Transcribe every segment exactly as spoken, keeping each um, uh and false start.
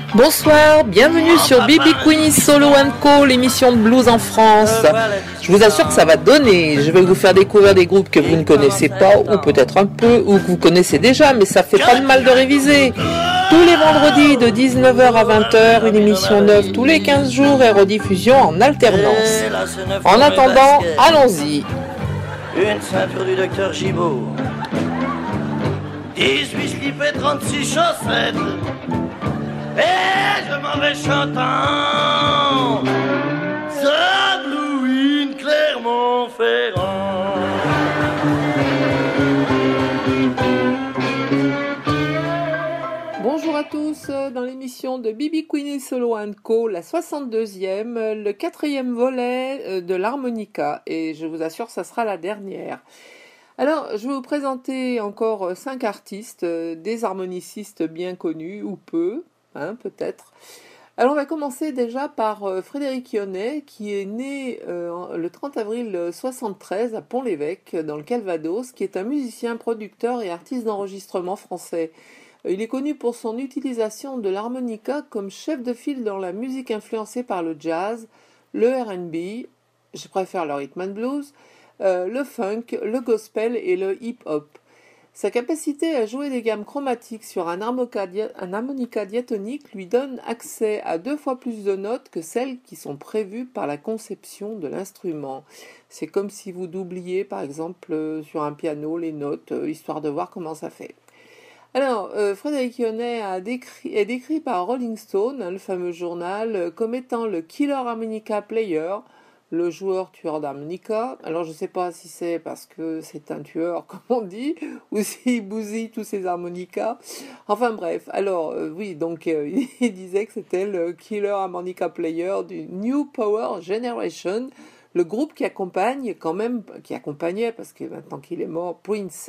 Bonsoir, bienvenue sur B B Queenie Solo and Co, l'émission de blues en France. Je vous assure que ça va donner. Je vais vous faire découvrir des groupes que vous ne connaissez pas, ou peut-être un peu, ou que vous connaissez déjà, mais ça fait pas de mal de réviser. Tous les vendredis de dix-neuf heures à vingt heures, une émission neuve tous les quinze jours et rediffusion en alternance. En attendant, allons-y. Une ceinture du docteur Gibaud, dix-huit slips et trente-six chaussettes. Et je m'en vais chantant Saint-Louis, Clermont-Ferrand. Bonjour à tous, dans l'émission de B B Queenie Solo and Co, la soixante-deuxième, le quatrième volet de l'harmonica, et je vous assure ça sera la dernière. Alors, je vais vous présenter encore cinq artistes, des harmonicistes bien connus, ou peu, hein, peut-être. Alors, on va commencer déjà par euh, Frédéric Yonnet, qui est né euh, le trente avril soixante-treize à Pont-l'Évêque, dans le Calvados, qui est un musicien, producteur et artiste d'enregistrement français. Il est connu pour son utilisation de l'harmonica comme chef de file dans la musique influencée par le jazz, le R and B, je préfère le rhythm and blues, euh, le funk, le gospel et le hip-hop. Sa capacité à jouer des gammes chromatiques sur un harmonica, dia- un harmonica diatonique lui donne accès à deux fois plus de notes que celles qui sont prévues par la conception de l'instrument. C'est comme si vous doubliez par exemple euh, sur un piano les notes, euh, histoire de voir comment ça fait. Alors, euh, Frédéric Yonnet a décrit, est décrit par Rolling Stone, hein, le fameux journal, euh, comme étant le killer harmonica player, le joueur tueur d'harmonica. Alors, je ne sais pas si c'est parce que c'est un tueur, comme on dit, ou s'il bousille tous ses harmonicas. Enfin bref, alors, euh, oui, donc euh, il disait que c'était le killer harmonica player du New Power Generation, le groupe qui accompagne quand même, qui accompagnait, parce que maintenant qu'il est mort, Prince.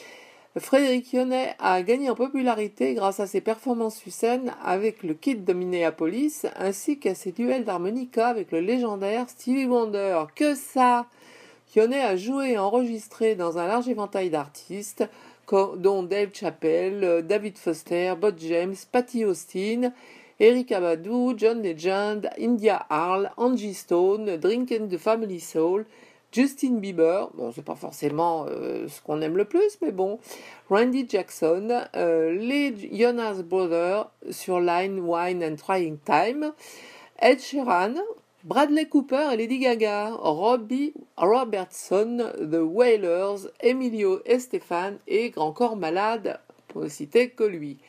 Frédéric Yonnet a gagné en popularité grâce à ses performances sur scène avec le Kid de Minneapolis ainsi qu'à ses duels d'harmonica avec le légendaire Stevie Wonder. Que ça! Yonnet a joué et enregistré dans un large éventail d'artistes dont Dave Chappelle, David Foster, Bob James, Patty Austin, Erykah Badu, John Legend, India Harl, Angie Stone, Drinkin' the Family Soul, Justin Bieber, bon c'est pas forcément euh, ce qu'on aime le plus, mais bon, Randy Jackson, euh, les Jonas Brothers sur Line, Wine and Trying Time, Ed Sheeran, Bradley Cooper et Lady Gaga, Robbie Robertson, The Wailers, Emilio Estefan et Grand Corps Malade, pour ne citer que lui.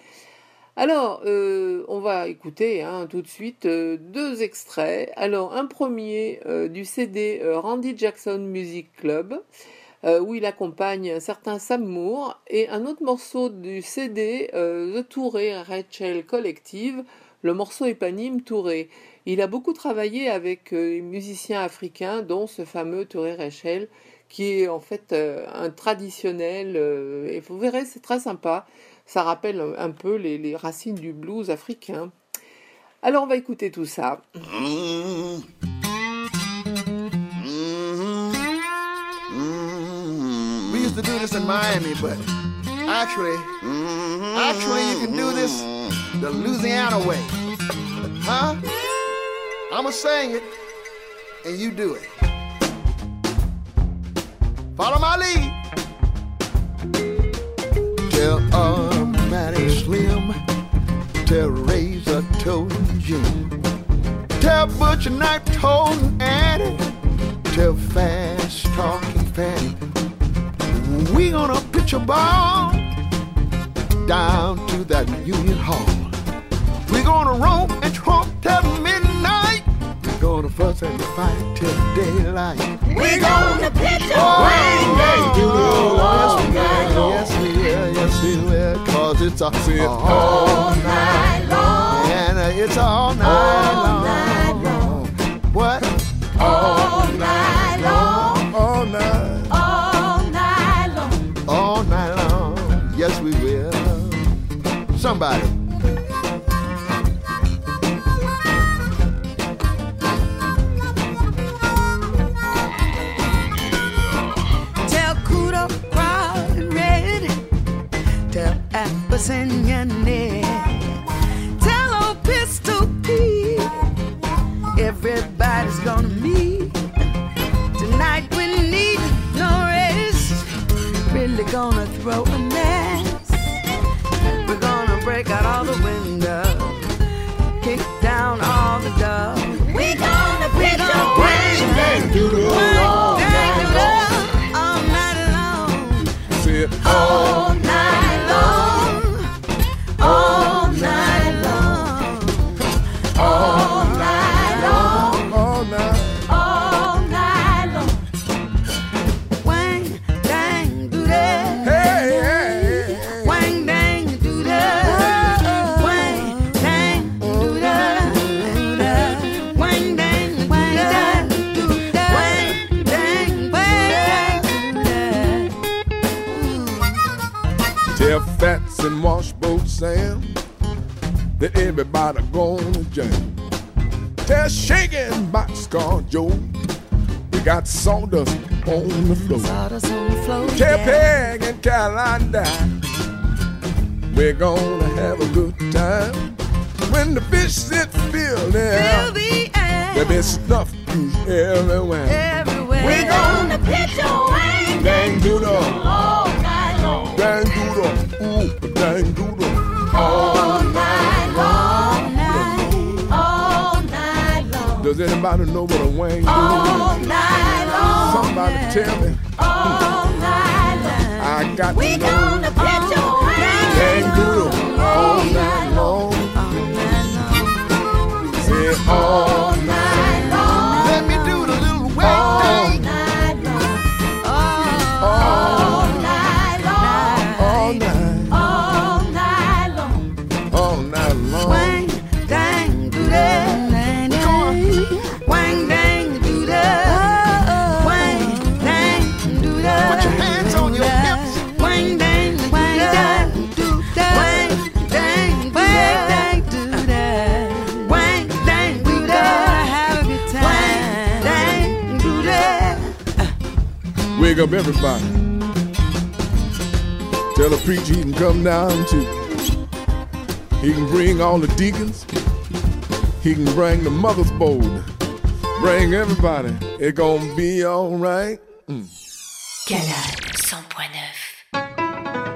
Alors, euh, on va écouter hein, tout de suite euh, deux extraits. Alors, un premier euh, du C D euh, Randy Jackson Music Club, euh, où il accompagne un certain Sam Moore, et un autre morceau du C D euh, The Touré Rachel Collective, le morceau éponyme Touré. Il a beaucoup travaillé avec euh, les musiciens africains, dont ce fameux Touré Rachel, qui est en fait euh, un traditionnel, euh, et vous verrez, c'est très sympa. Ça rappelle un peu les, les racines du blues africain. Alors on va écouter tout ça. Mm-hmm. Mm-hmm. Mm-hmm. We used to do this in Miami, but actually, mm-hmm. actually you can do this the Louisiana way. Huh? I'ma sing it, and you do it. Follow my lead. Tell Matty Slim, tell Razor Toad Jim, tell Butcher Knife Toad Annie, tell Fast Talking Fanny, we gonna pitch a ball down to that Union Hall. We gonna roam and tromp till midnight. We gonna fuss and fight till daylight. We gonna pitch a rain day to the all night long. Yes we will, yes we will, cause it's a all night long. And uh, it's all night all long. Night long. What? All night long. All night. All night long. All night long. Yes we will. Somebody. Singing, tell old everybody gonna jam. Tell shaking Boxcar Joe, we got sawdust on the floor. Sawdust on the floor. Tell yeah. Peg and Caroline Dine, we're gonna have a good time. When the fish sit fill there, Fill the air. there'll be stuff everywhere. Everywhere. We're gonna pitch a wang dang doodle, all night long. dang doodle, ooh, dang doodle, All night long. All night long. Does anybody know what a wang All doodle is? night long. Somebody tell me. All night long. I got We to know. gonna pitch a wang Dang doodle, all night long. Say all night long. Let me do the little wang thing. All night long. All night, All night long. all night long. Wang dang do that. Wang dang do that. Wang dang do that. Put your hands on your hips. Wang dang do that. Wang dang do that. Wang dang do that. Have a good time. Wang dang do that. Wake up everybody. Tell the preacher he can come down too. He can bring all the deacons. He can bring the mother's board. Bring everybody. It's gonna be all right. Mm. Canal cent point neuf.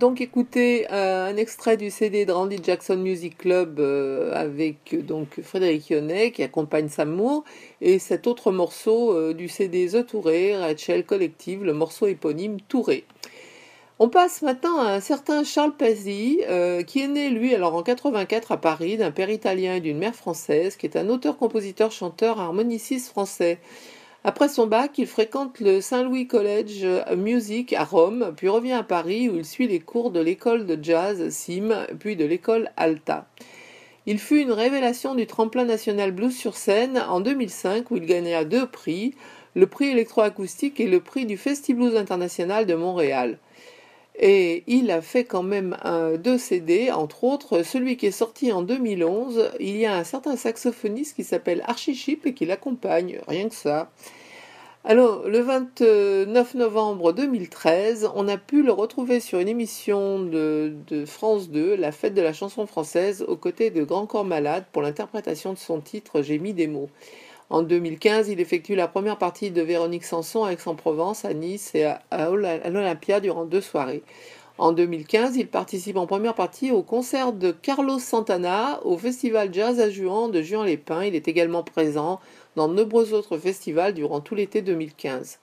donc écouter euh, un extrait du C D de Randy Jackson Music Club euh, avec euh, donc Frédéric Yonnet qui accompagne Sam Moore et cet autre morceau euh, du C D The Touré, Rachel Collective, le morceau éponyme Touré. On passe maintenant à un certain Charles Pazzi, euh, qui est né, lui, alors en quatre-vingt-quatre à Paris, d'un père italien et d'une mère française, qui est un auteur-compositeur-chanteur harmoniciste français. Après son bac, il fréquente le Saint Louis College Music à Rome, puis revient à Paris où il suit les cours de l'école de jazz S I M, puis de l'école Alta. Il fut une révélation du tremplin national blues sur scène en deux mille cinq où il gagna deux prix, le prix électroacoustique et le prix du Festiblues International de Montréal. Et il a fait quand même un, deux C D, entre autres celui qui est sorti en deux mille onze. Il y a un certain saxophoniste qui s'appelle Archie Sheep et qui l'accompagne, rien que ça. Alors, le vingt-neuf novembre deux mille treize, on a pu le retrouver sur une émission de, de France deux, La Fête de la chanson française, aux côtés de Grand Corps Malade pour l'interprétation de son titre « J'ai mis des mots ». En deux mille quinze, il effectue la première partie de Véronique Sanson à Aix-en-Provence, à Nice et à, à l'Olympia durant deux soirées. En deux mille quinze, il participe en première partie au concert de Carlos Santana au Festival Jazz à Juan de Juan-les-Pins. Il est également présent dans de nombreux autres festivals durant tout l'été deux mille quinze.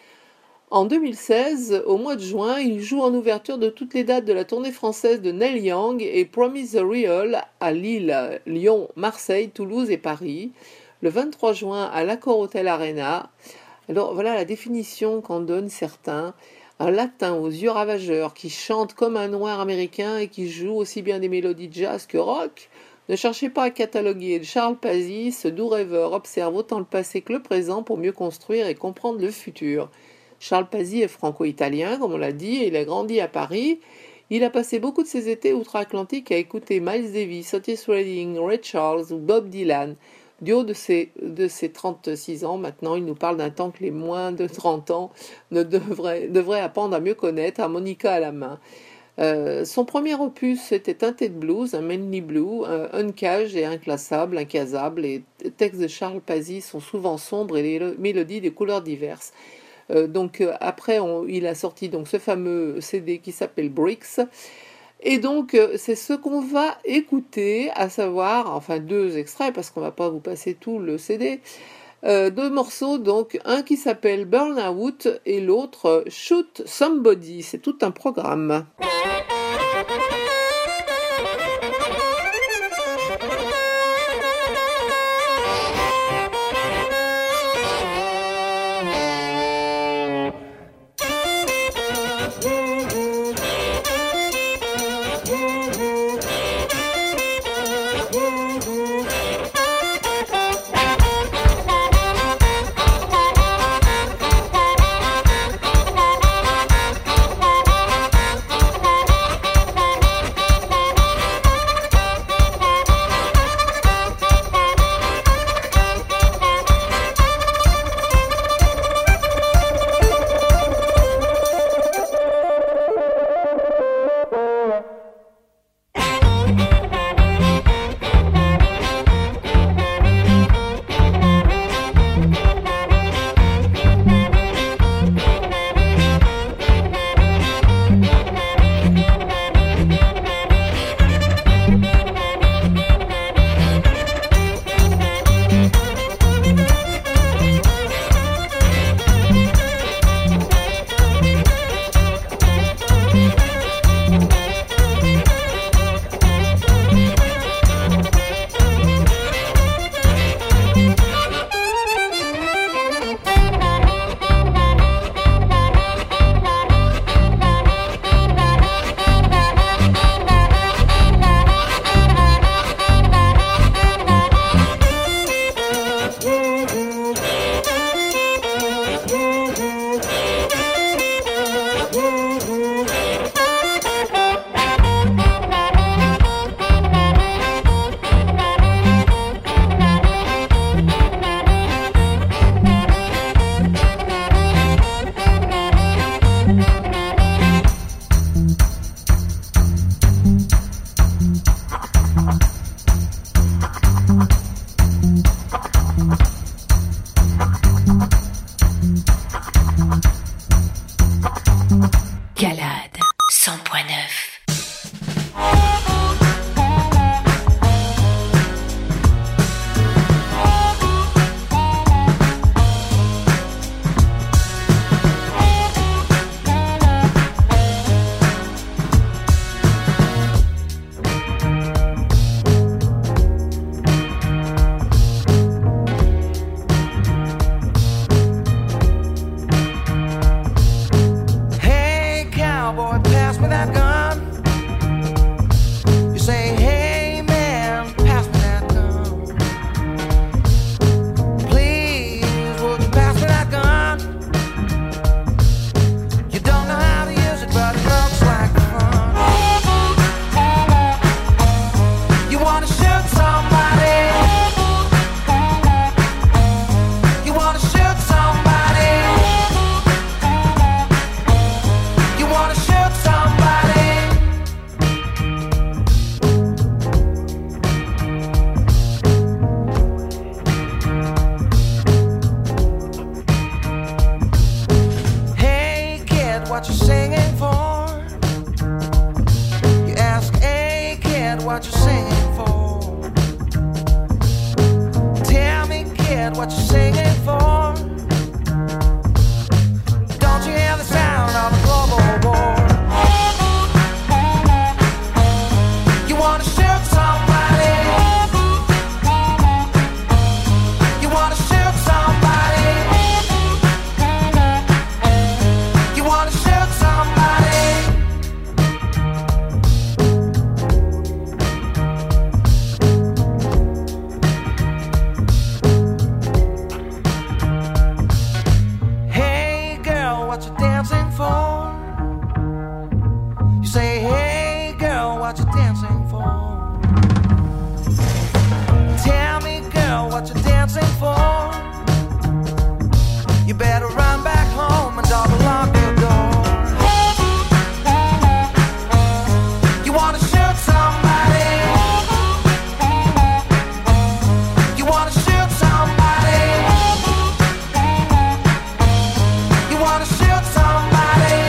En deux mille seize, au mois de juin, il joue en ouverture de toutes les dates de la tournée française de Neil Young et Promise the Real à Lille, Lyon, Marseille, Toulouse et Paris. Le vingt-trois juin à l'Accor Hotel Arena. Alors voilà la définition qu'en donnent certains. Un latin aux yeux ravageurs qui chante comme un noir américain et qui joue aussi bien des mélodies jazz que rock. Ne cherchez pas à cataloguer Charles Pazzi, ce doux rêveur observe autant le passé que le présent pour mieux construire et comprendre le futur. Charles Pazzi est franco-italien, comme on l'a dit, et il a grandi à Paris. Il a passé beaucoup de ses étés outre-Atlantique à écouter Miles Davis, Otis Redding, Ray Charles ou Bob Dylan. Du haut de ses, de ses trente-six ans, maintenant, il nous parle d'un temps que les moins de trente ans ne devraient, devraient apprendre à mieux connaître, harmonica à la main. Euh, son premier opus était teinté de blues, un mainly blue, un uncaged et inclassable, incasable. Les textes de Charles Pazzi sont souvent sombres et les mélodies de couleurs diverses. Euh, donc euh, après, on, il a sorti donc ce fameux C D qui s'appelle Bricks. Et donc, c'est ce qu'on va écouter, à savoir, enfin deux extraits, parce qu'on ne va pas vous passer tout le C D, euh, deux morceaux, donc un qui s'appelle Burnout et l'autre Shoot Somebody. C'est tout un programme. Thank you. what you're singing for? Don't you hear the sound of a global war? You wanna shoot somebody? You wanna shoot somebody? You wanna shoot somebody? Hey girl, what you dancing for? You say, hey girl, what you dancing for? Tell me, girl, what you dancing for? You better run back home and double lock your door. You wanna shoot somebody? You wanna shoot somebody? You wanna shoot somebody?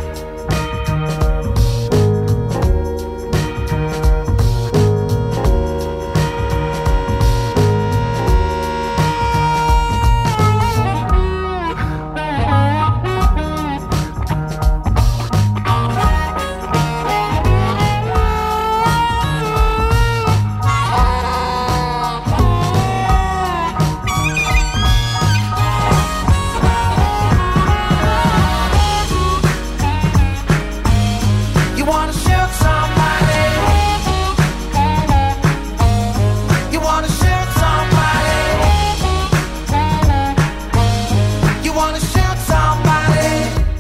You wanna shoot somebody? You wanna shoot somebody? You wanna shoot somebody?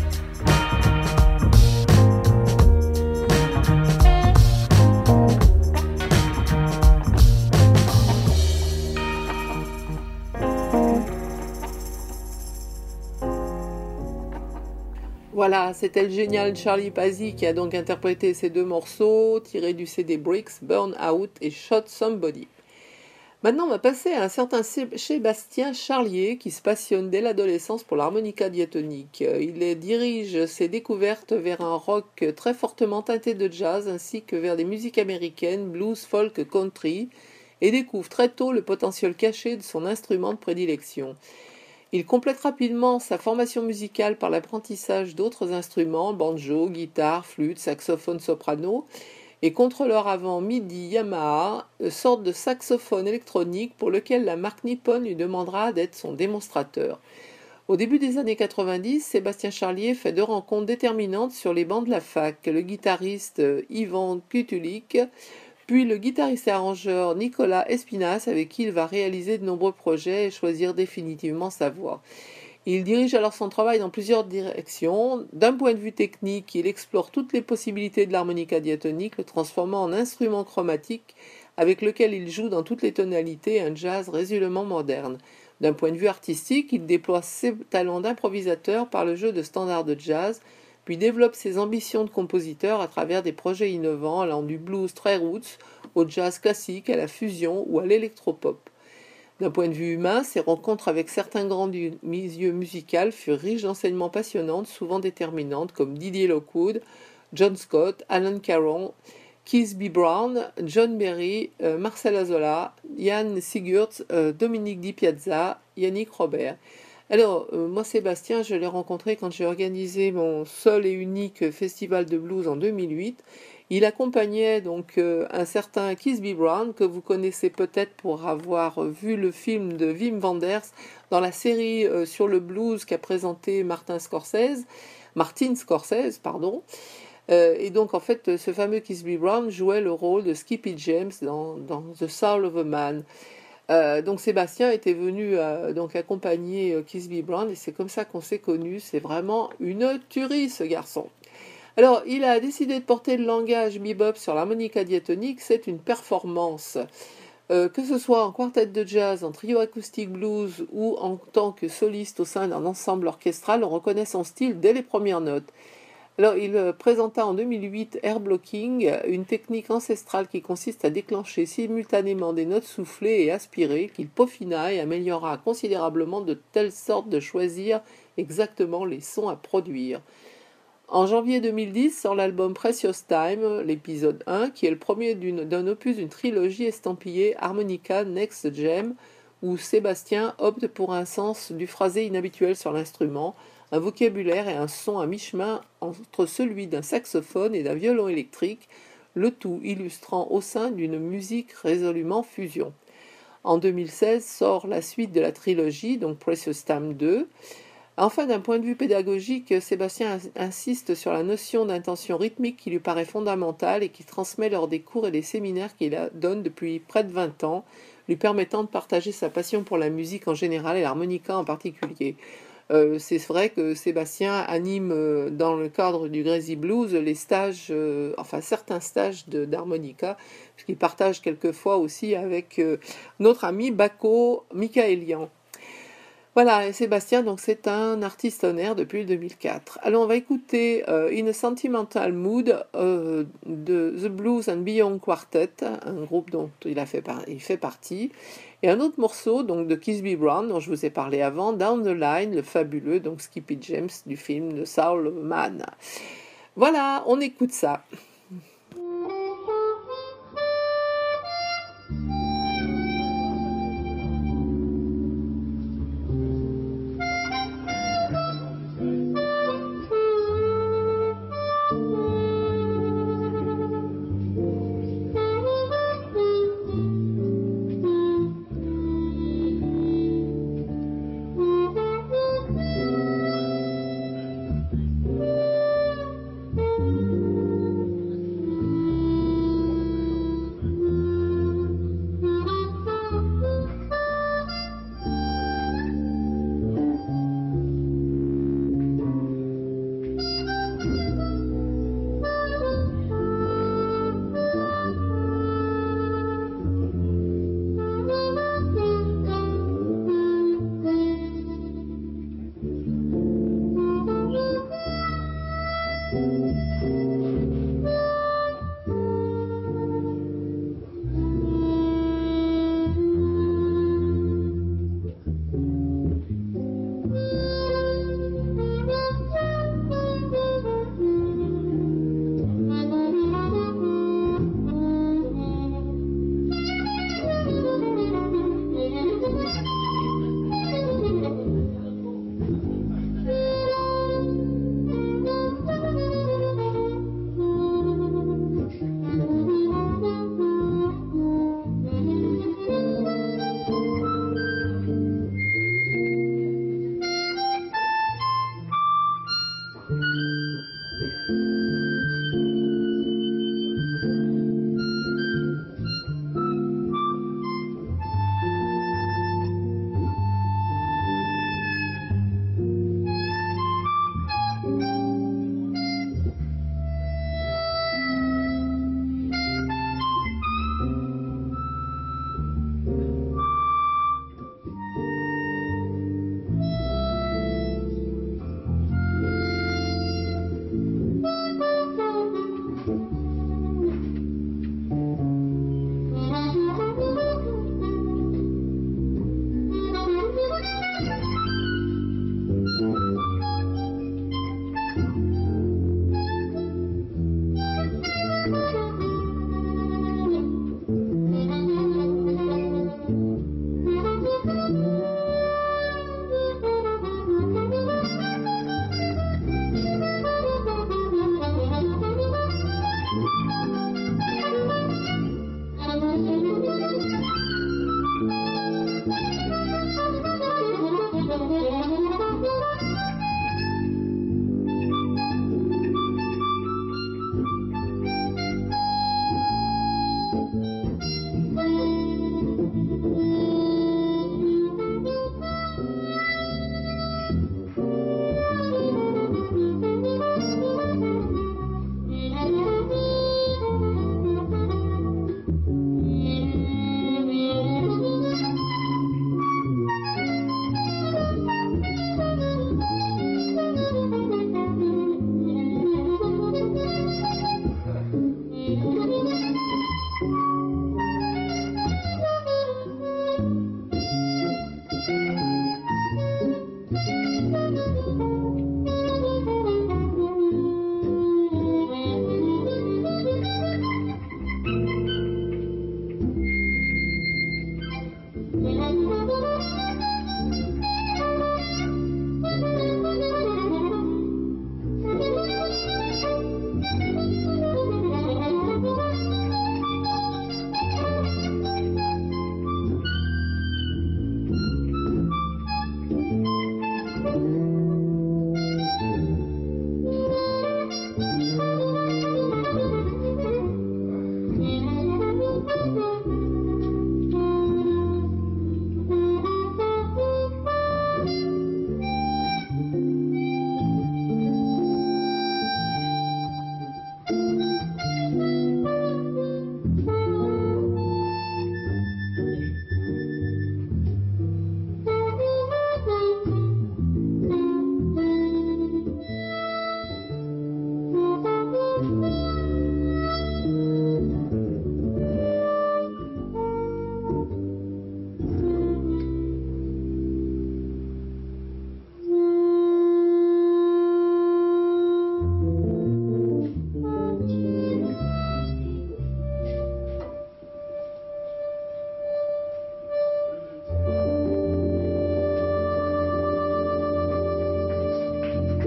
Voilà, c'était le génial Charlie Pazzi qui a donc interprété ces deux morceaux tirés du C D Bricks, Burn Out et Shot Somebody. Maintenant, on va passer à un certain Sébastien Charlier qui se passionne dès l'adolescence pour l'harmonica diatonique. Il dirige ses découvertes vers un rock très fortement teinté de jazz ainsi que vers des musiques américaines, blues, folk, country et découvre très tôt le potentiel caché de son instrument de prédilection. Il complète rapidement sa formation musicale par l'apprentissage d'autres instruments, banjo, guitare, flûte, saxophone, soprano, et contrôleur avant MIDI Yamaha, sorte de saxophone électronique pour lequel la marque Nippon lui demandera d'être son démonstrateur. Au début des années quatre-vingt-dix, Sébastien Charlier fait deux rencontres déterminantes sur les bancs de la fac, le guitariste Ivan Kutulik, puis le guitariste et arrangeur Nicolas Espinas, avec qui il va réaliser de nombreux projets et choisir définitivement sa voix. Il dirige alors son travail dans plusieurs directions. D'un point de vue technique, il explore toutes les possibilités de l'harmonica diatonique, le transformant en instrument chromatique avec lequel il joue dans toutes les tonalités un jazz résolument moderne. D'un point de vue artistique, il déploie ses talents d'improvisateur par le jeu de standards de jazz, puis développe ses ambitions de compositeur à travers des projets innovants allant du blues très roots au jazz classique, à la fusion ou à l'électropop. D'un point de vue humain, ses rencontres avec certains grands du milieu musical furent riches d'enseignements passionnantes, souvent déterminantes, comme Didier Lockwood, John Scott, Alan Caron, Keith B. Brown, John Berry, euh, Marcel Azola, Jan Sigurd, euh, Dominique Di Piazza, Yannick Robert. Alors, euh, moi, Sébastien, je l'ai rencontré quand j'ai organisé mon seul et unique festival de blues en deux mille huit. Il accompagnait donc euh, un certain Keith B. Brown, que vous connaissez peut-être pour avoir vu le film de Wim Wenders dans la série euh, sur le blues qu'a présenté Martin Scorsese, Martin Scorsese, pardon. Euh, et donc, en fait, ce fameux Keith B. Brown jouait le rôle de Skippy James dans, dans The Soul of a Man. Euh, donc Sébastien était venu euh, donc accompagner euh, Keith B. Brown et c'est comme ça qu'on s'est connus. C'est vraiment une tuerie, ce garçon. Alors, il a décidé de porter le langage bebop sur l'harmonica diatonique. C'est une performance. Euh, que ce soit en quartet de jazz, en trio acoustique blues ou en tant que soliste au sein d'un ensemble orchestral, on reconnaît son style dès les premières notes. Alors, il présenta en deux mille huit Air Blocking, une technique ancestrale qui consiste à déclencher simultanément des notes soufflées et aspirées qu'il peaufina et améliora considérablement de telle sorte de choisir exactement les sons à produire. En janvier deux mille dix sort l'album Precious Time, l'épisode un, qui est le premier d'une, d'un opus d'une trilogie estampillée Harmonica Next Gem, où Sébastien opte pour un sens du phrasé inhabituel sur l'instrument, un vocabulaire et un son à mi-chemin entre celui d'un saxophone et d'un violon électrique, le tout illustrant au sein d'une musique résolument fusion. En deux mille seize sort la suite de la trilogie, donc Precious Time deux. Enfin, d'un point de vue pédagogique, Sébastien insiste sur la notion d'intention rythmique qui lui paraît fondamentale et qui transmet lors des cours et des séminaires qu'il donne depuis près de vingt ans, lui permettant de partager sa passion pour la musique en général et l'harmonica en particulier. Euh, c'est vrai que Sébastien anime euh, dans le cadre du Grazy Blues les stages, euh, enfin certains stages de, d'harmonica, puisqu'il partage quelquefois aussi avec euh, notre ami Bako Michaelian. Voilà, et Sébastien, donc c'est un artiste en air depuis deux mille quatre. Alors on va écouter euh, In a Sentimental Mood euh, de The Blues and Beyond Quartet, un groupe dont il, a fait, par- il fait partie, et un autre morceau donc de Kisby Brown dont je vous ai parlé avant, Down the Line, le fabuleux donc Skippy James du film The Soul Man. Voilà, on écoute ça.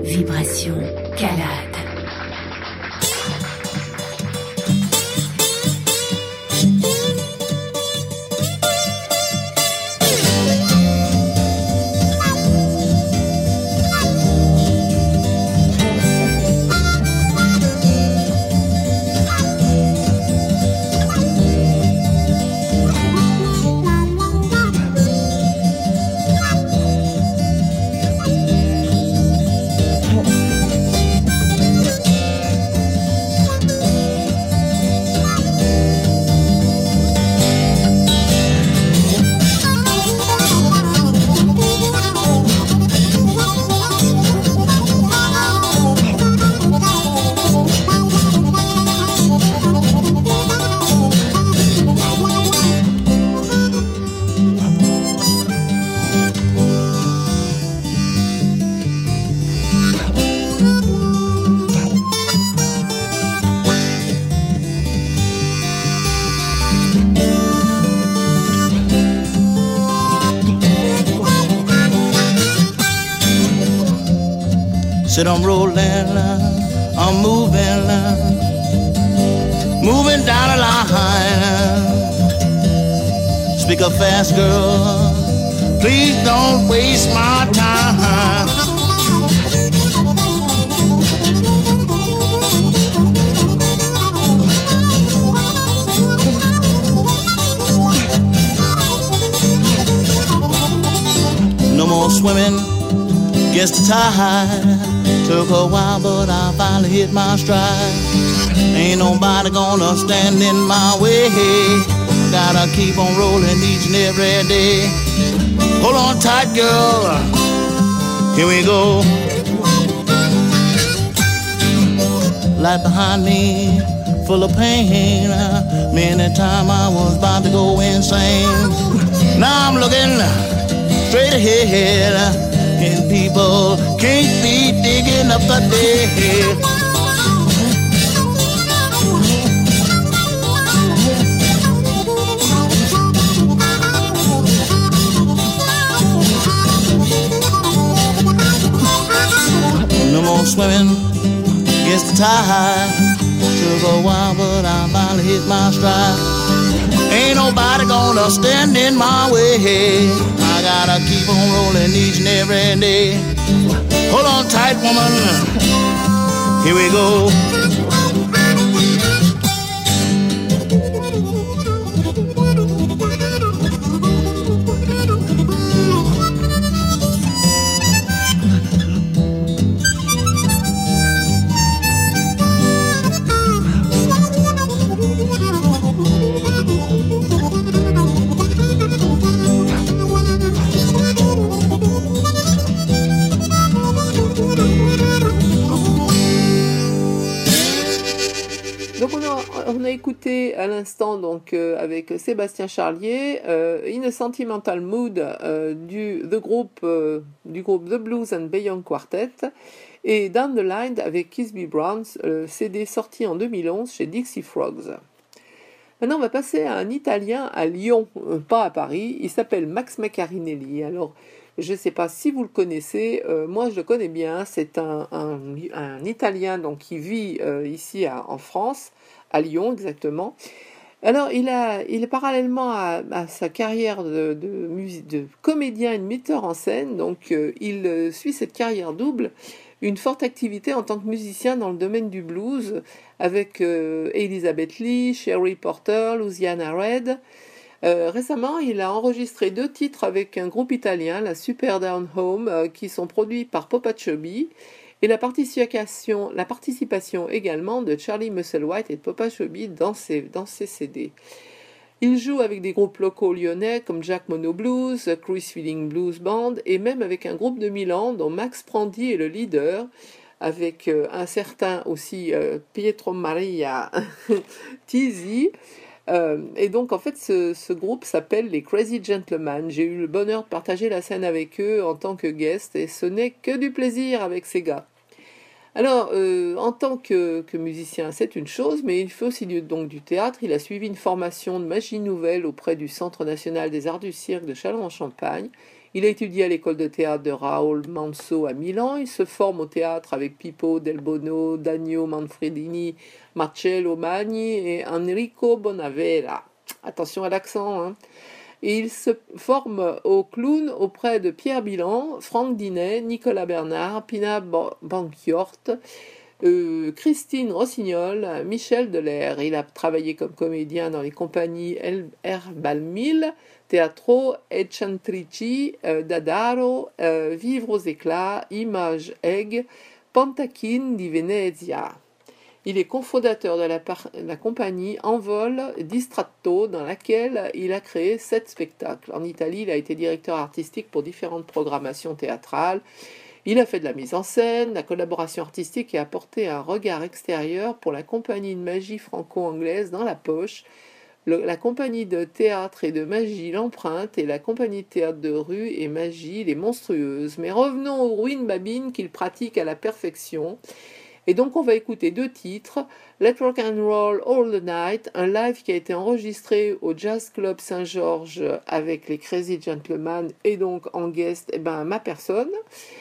Vibration Calade. Said I'm rolling, I'm moving, moving down the line. Speak up fast, girl, please don't waste my time. No more swimming against the tide. Took a while, but I finally hit my stride. Ain't nobody gonna stand in my way. Gotta keep on rolling each and every day. Hold on tight, girl. Here we go. Light behind me, full of pain. Many times I was about to go insane. Now I'm looking straight ahead. And people can't be digging up the dead. No more swimming against the tide. Took a while, but I finally hit my stride. Ain't nobody gonna stand in my way. I gotta keep on rolling each and every day. Hold on tight, woman. Here we go. On a écouté à l'instant donc euh, avec Sébastien Charlier euh, In a Sentimental Mood euh, du, the groupe, euh, du groupe The Blues and Beyond Quartet et Down the Line avec Kisby Brown, euh, C D sorti en deux mille onze chez Dixie Frogs. Maintenant on va passer à un Italien à Lyon, euh, pas à Paris, il s'appelle Max Macarinelli. Alors je ne sais pas si vous le connaissez, euh, moi je le connais bien, c'est un, un, un Italien donc, qui vit euh, ici à, en France, à Lyon exactement. Alors il a, il est parallèlement à, à sa carrière de, de, musique, de comédien et de metteur en scène, donc euh, il euh, suit cette carrière double, une forte activité en tant que musicien dans le domaine du blues, avec euh, Elizabeth Lee, Sherry Porter, Louisiana Red. Euh, récemment, il a enregistré deux titres avec un groupe italien, la Super Down Home, euh, qui sont produits par Popa Chubby, et la participation, la participation également de Charlie Musselwhite et de Popa Chubby dans ses, dans ses C D. Il joue avec des groupes locaux lyonnais comme Jack Mono Blues, Cruise Feeling Blues Band, et même avec un groupe de Milan dont Max Prandi est le leader, avec euh, un certain aussi euh, Pietro Maria Tisi. Euh, et donc en fait ce, ce groupe s'appelle les Crazy Gentlemen. J'ai eu le bonheur de partager la scène avec eux en tant que guest et ce n'est que du plaisir avec ces gars. Alors, euh, en tant que, que musicien, c'est une chose, mais il fait aussi du, donc du théâtre. Il a suivi une formation de magie nouvelle auprès du Centre national des arts du cirque de Châlons-en-Champagne. Il a étudié à l'école de théâtre de Raoul Manso à Milan. Il se forme au théâtre avec Pippo del Bono, Dagno Manfredini, Marcello Magni et Enrico Bonavera. Attention à l'accent, hein. Et il se forme au clown auprès de Pierre Bilan, Franck Dinet, Nicolas Bernard, Pina Banchiort, euh, Christine Rossignol, Michel Delair. Il a travaillé comme comédien dans les compagnies Erbalmil, Teatro Eccentrici, euh, Dadaro, euh, Vivre aux éclats, Image Egg, Pantachin di Venezia. Il est cofondateur de la, par- la compagnie Envol Distratto, dans laquelle il a créé sept spectacles. En Italie, il a été directeur artistique pour différentes programmations théâtrales. Il a fait de la mise en scène, la collaboration artistique et a apporté un regard extérieur pour la compagnie de magie franco-anglaise Dans la Poche, le, la compagnie de théâtre et de magie L'Empreinte et la compagnie de théâtre de rue et magie Les Monstrueuses. Mais revenons aux ruines babines qu'il pratique à la perfection. Et donc on va écouter deux titres, Let Rock and Roll All the Night, un live qui a été enregistré au Jazz Club Saint-Georges avec les Crazy Gentlemen et donc en guest, eh ben, ma personne,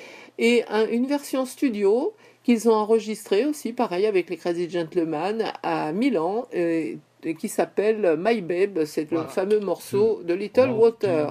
et un, une version studio qu'ils ont enregistrée aussi, pareil, avec les Crazy Gentlemen à Milan, et, et qui s'appelle My Babe, c'est le fameux morceau de Little Water.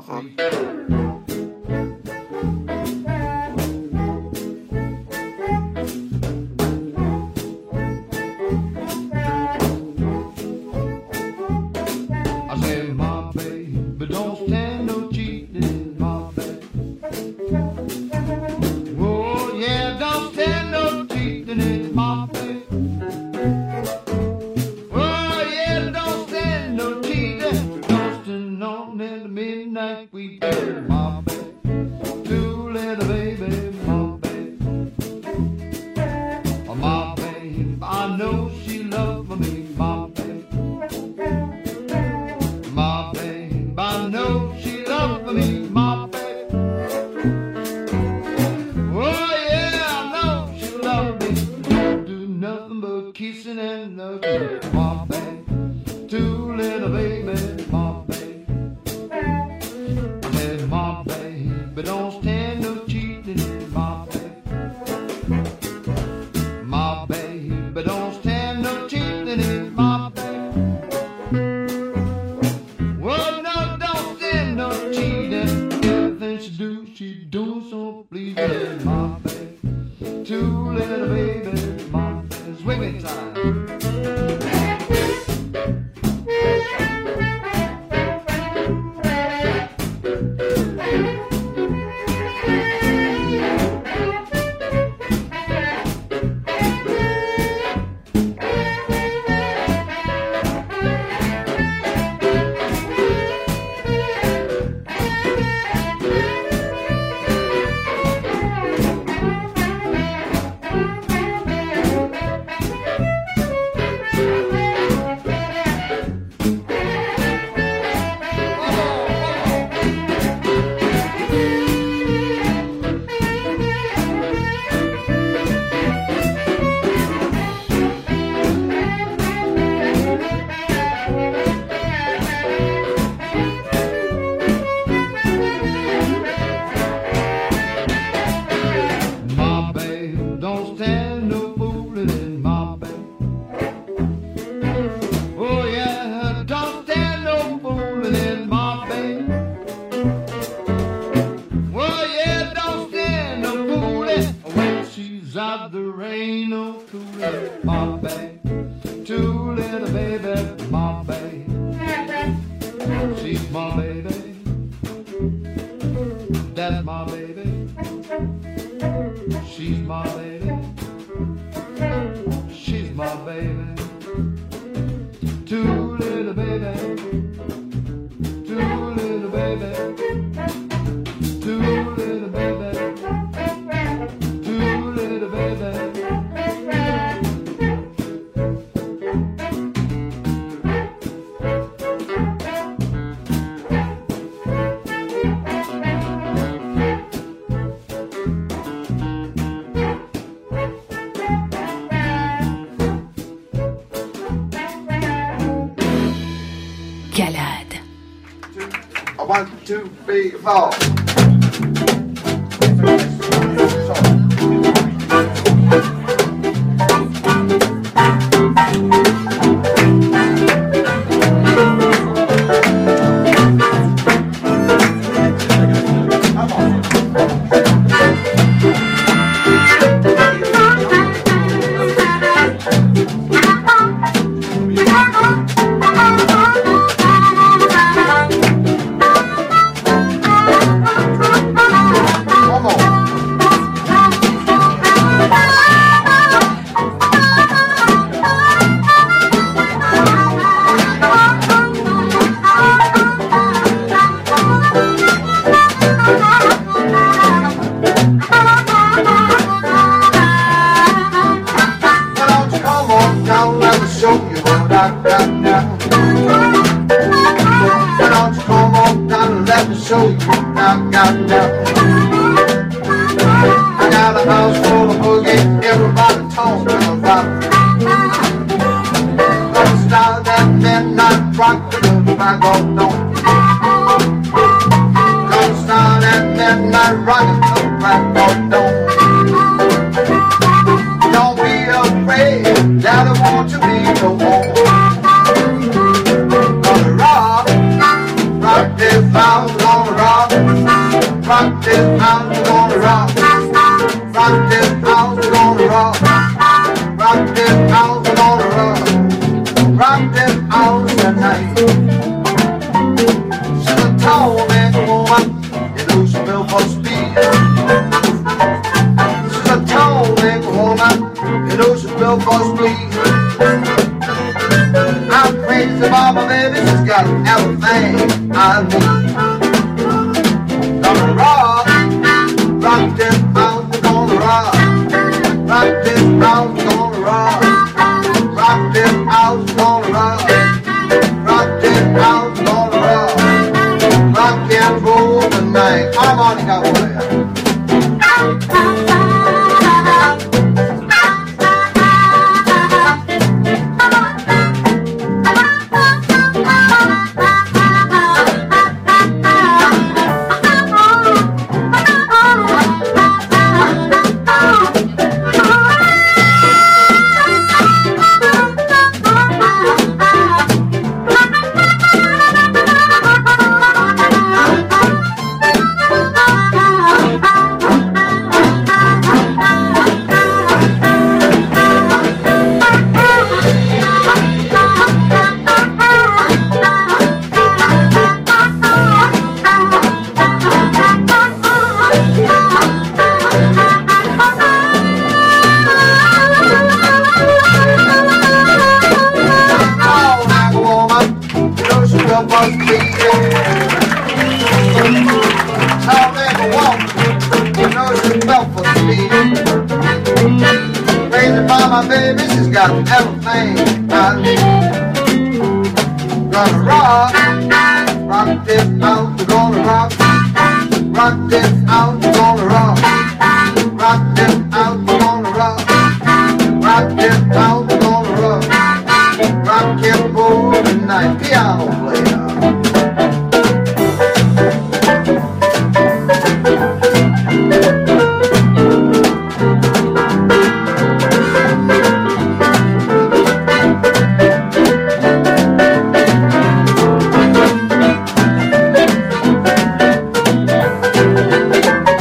Two little baby, my baby. I said, my baby. One, two, three, four. Thank you.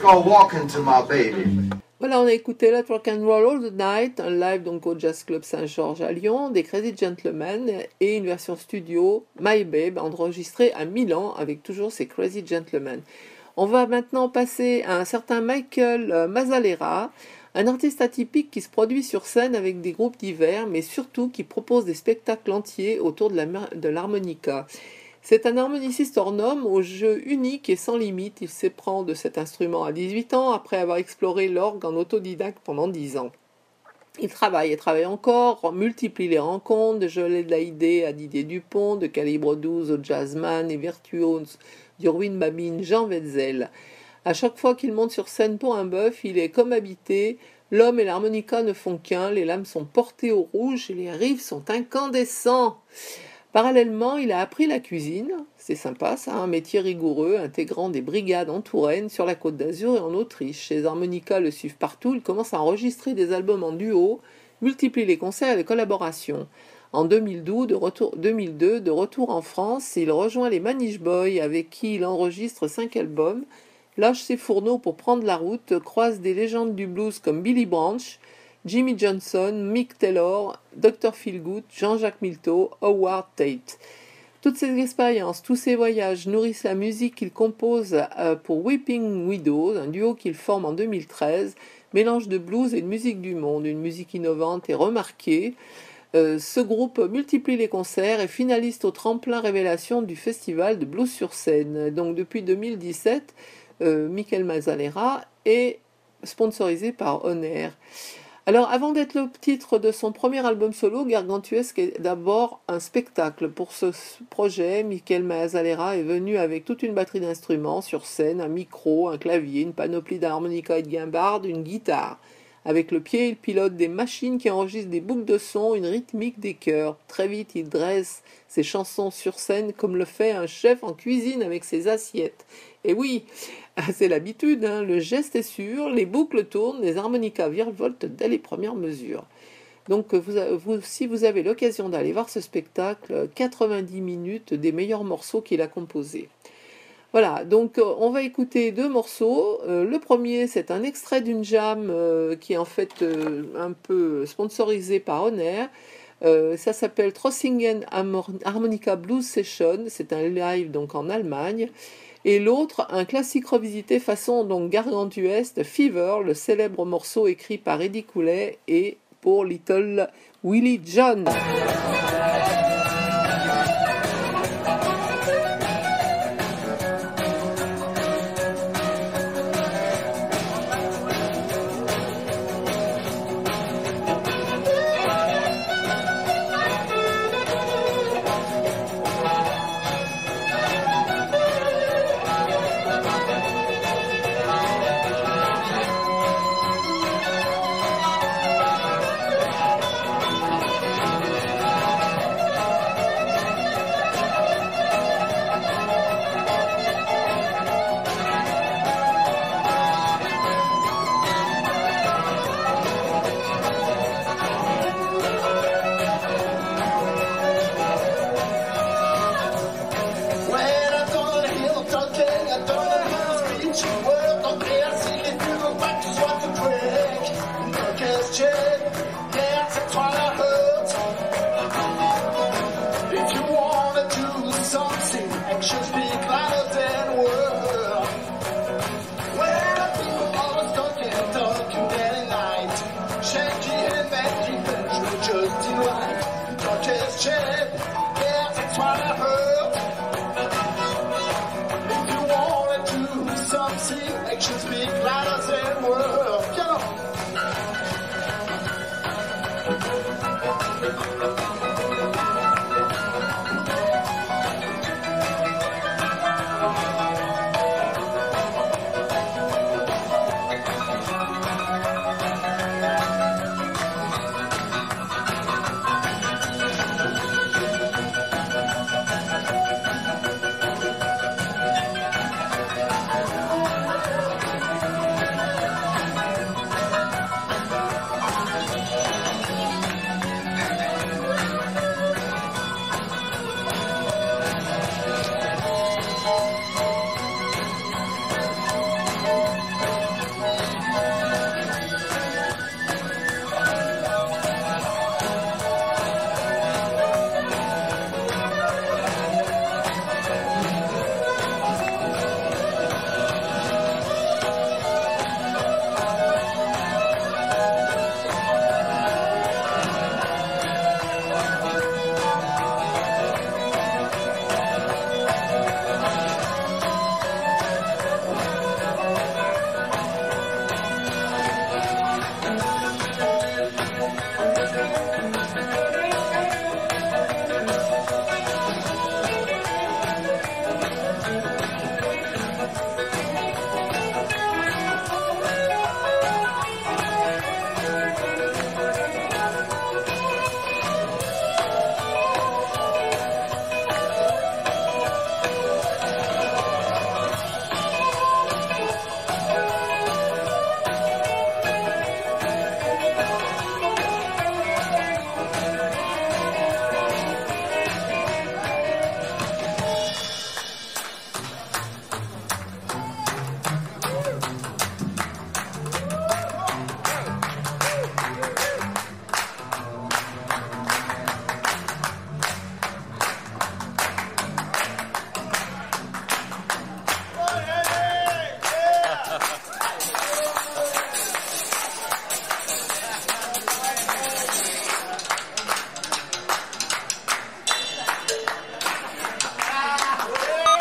called Walking to My Baby. Voilà, on a écouté Let Rock and Roll All the Night, un live donc au Jazz Club Saint-Georges à Lyon, des Crazy Gentlemen et une version studio My Babe enregistrée à Milan avec toujours ces Crazy Gentlemen. On va maintenant passer à un certain Michael Mazzalera, un artiste atypique qui se produit sur scène avec des groupes divers, mais surtout qui propose des spectacles entiers autour de, la, de l'harmonica. C'est un harmoniciste hors norme au jeu unique et sans limite. Il s'éprend de cet instrument à dix-huit ans après avoir exploré l'orgue en autodidacte pendant dix ans. Il travaille et travaille encore, multiplie les rencontres, de Joël Hallyday à Didier Dupont, de Calibre douze au jazzman et virtuose d'Irwin Babin, Jean Wetzel. À chaque fois qu'il monte sur scène pour un bœuf, il est comme habité. L'homme et l'harmonica ne font qu'un, les lames sont portées au rouge et les riffs sont incandescents. Parallèlement, il a appris la cuisine, c'est sympa ça, un métier rigoureux, intégrant des brigades en Touraine, sur la Côte d'Azur et en Autriche. Ses harmonicas le suivent partout, il commence à enregistrer des albums en duo, multiplie les concerts et les collaborations. En deux mille douze, de retour, deux mille deux, de retour en France, il rejoint les Manish Boys, avec qui il enregistre cinq albums, lâche ses fourneaux pour prendre la route, croise des légendes du blues comme Billy Branch, Jimmy Johnson, Mick Taylor, docteur Feelgood, Jean-Jacques Milteau, Howard Tate. Toutes ces expériences, tous ces voyages nourrissent la musique qu'il compose pour Weeping Widows, un duo qu'il forme en deux mille treize, mélange de blues et de musique du monde, une musique innovante et remarquée. Euh, ce groupe multiplie les concerts et finaliste au tremplin révélation du festival de blues sur scène. Donc depuis deux mille dix-sept, euh, Michael Mazzalera est sponsorisé par Honor. Alors, avant d'être le titre de son premier album solo, Gargantuesque est d'abord un spectacle. Pour ce projet, Michael Mazzalera est venu avec toute une batterie d'instruments sur scène, un micro, un clavier, une panoplie d'harmonica et de guimbarde, une guitare. Avec le pied, il pilote des machines qui enregistrent des boucles de son, une rythmique des chœurs. Très vite, il dresse ses chansons sur scène comme le fait un chef en cuisine avec ses assiettes. Et oui, c'est l'habitude, hein, le geste est sûr, les boucles tournent, les harmonicas virevoltent dès les premières mesures. Donc vous, vous, si vous avez l'occasion d'aller voir ce spectacle, quatre-vingt-dix minutes des meilleurs morceaux qu'il a composés. Voilà, donc on va écouter deux morceaux. Euh, le premier, c'est un extrait d'une jam euh, qui est en fait euh, un peu sponsorisée par Honor. Euh, ça s'appelle Trossingen Harmonica Blues Session. C'est un live donc en Allemagne. Et l'autre, un classique revisité façon donc Gargantuesque, Fever, le célèbre morceau écrit par Eddie Coulet et pour Little Willie John.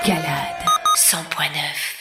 Calade cent point neuf.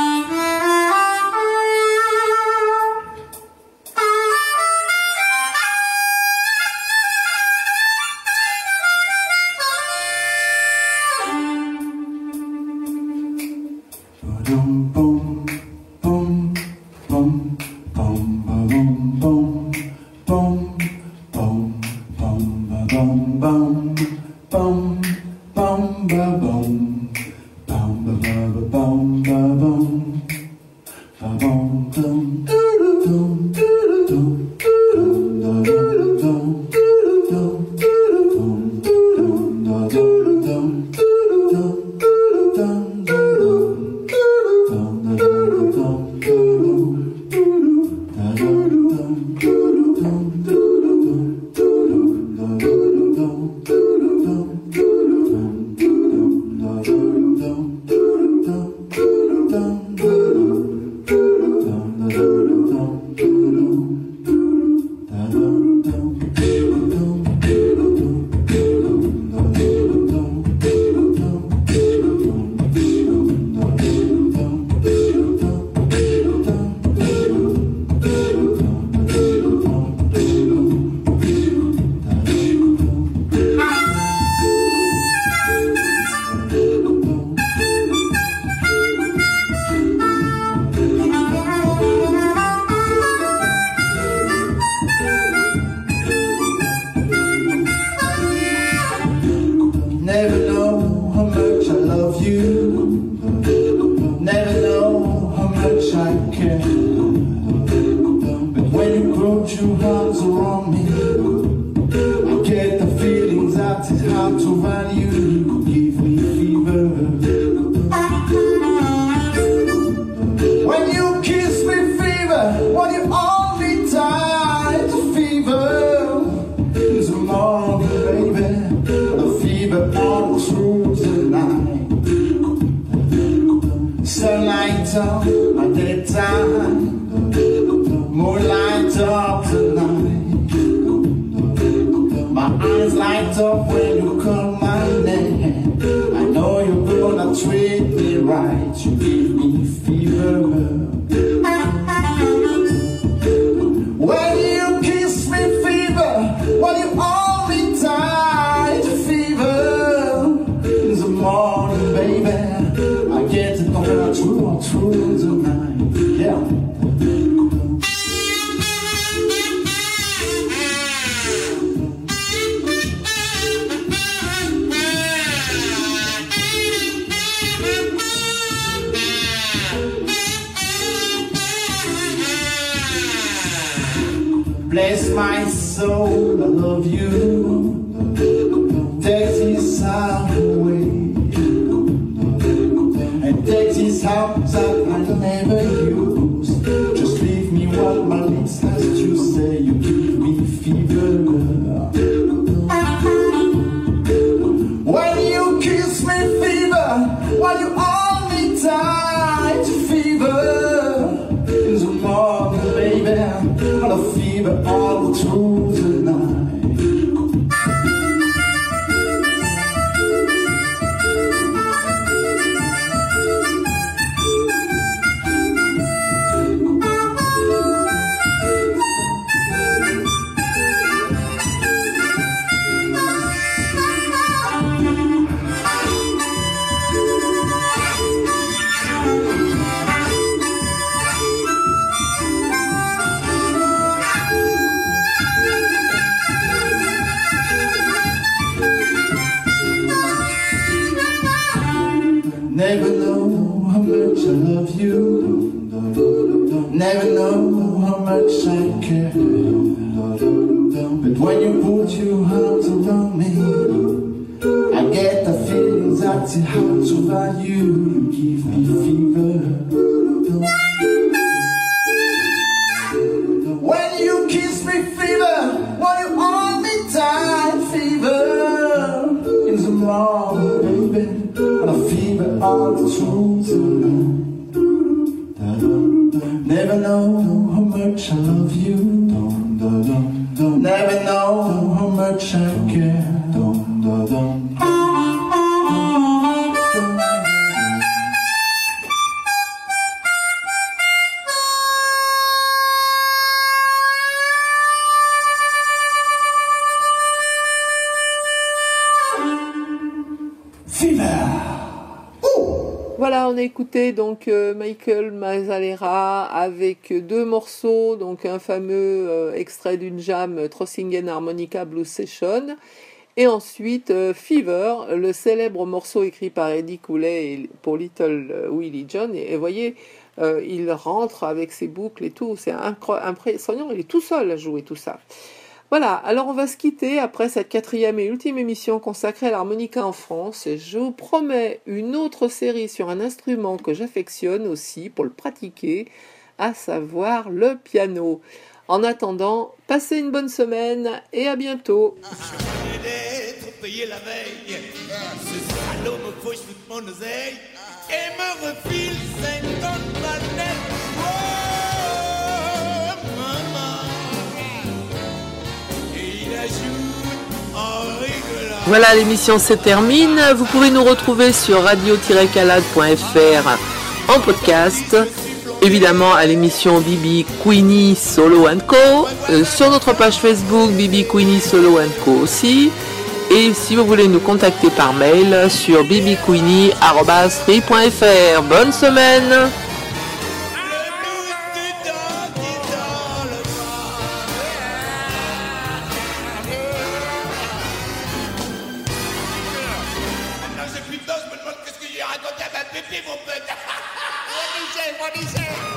Bless my soul, I love you. Take this heart away, and take this heart that I never use. Just leave me what my lips has to say. You give me fever. When you kiss me, fever. When you hold me tight, fever. In the morning, baby, I fever all through the night. Never know how much I love you. Never know how much I care. But when you put your arms around me, I get the feelings that it's hard to value. You give me fever. When you kiss me, fever. When you hold me tight, fever. In the morning, baby, I fever all through the night. Never know how much I love you. Never know how much I care. Voilà, on a écouté donc euh, Michael Mazzalera avec deux morceaux, donc un fameux euh, extrait d'une jam euh, Trossingen Harmonica Blues Session, et ensuite euh, Fever, le célèbre morceau écrit par Eddie Cooley et- pour Little Willie John. Et, et voyez, euh, il rentre avec ses boucles et tout, c'est incro- impressionnant, il est tout seul à jouer tout ça. Voilà, alors on va se quitter après cette quatrième et ultime émission consacrée à l'harmonica en France. Et je vous promets une autre série sur un instrument que j'affectionne aussi pour le pratiquer, à savoir le piano. En attendant, passez une bonne semaine et à bientôt. D'être payé la veille. Ce salaud me fauche toute mon oseille et me refile cinquante balles nettes. Oh, maman. Et il ajoute en rigolant. Voilà, l'émission se termine. Vous pouvez nous retrouver sur radio tiret calade point f r en podcast. Évidemment à l'émission Bibi Queenie Solo and Co. Euh, sur notre page Facebook Bibi Queenie Solo and Co aussi. Et si vous voulez nous contacter par mail sur bibiqueenie arobase free point f r. Bonne semaine. Maintenant j'ai plus de temps, je me demande qu'est-ce que j'ai raconté à ma pépé, mon pote. What he say, what he say?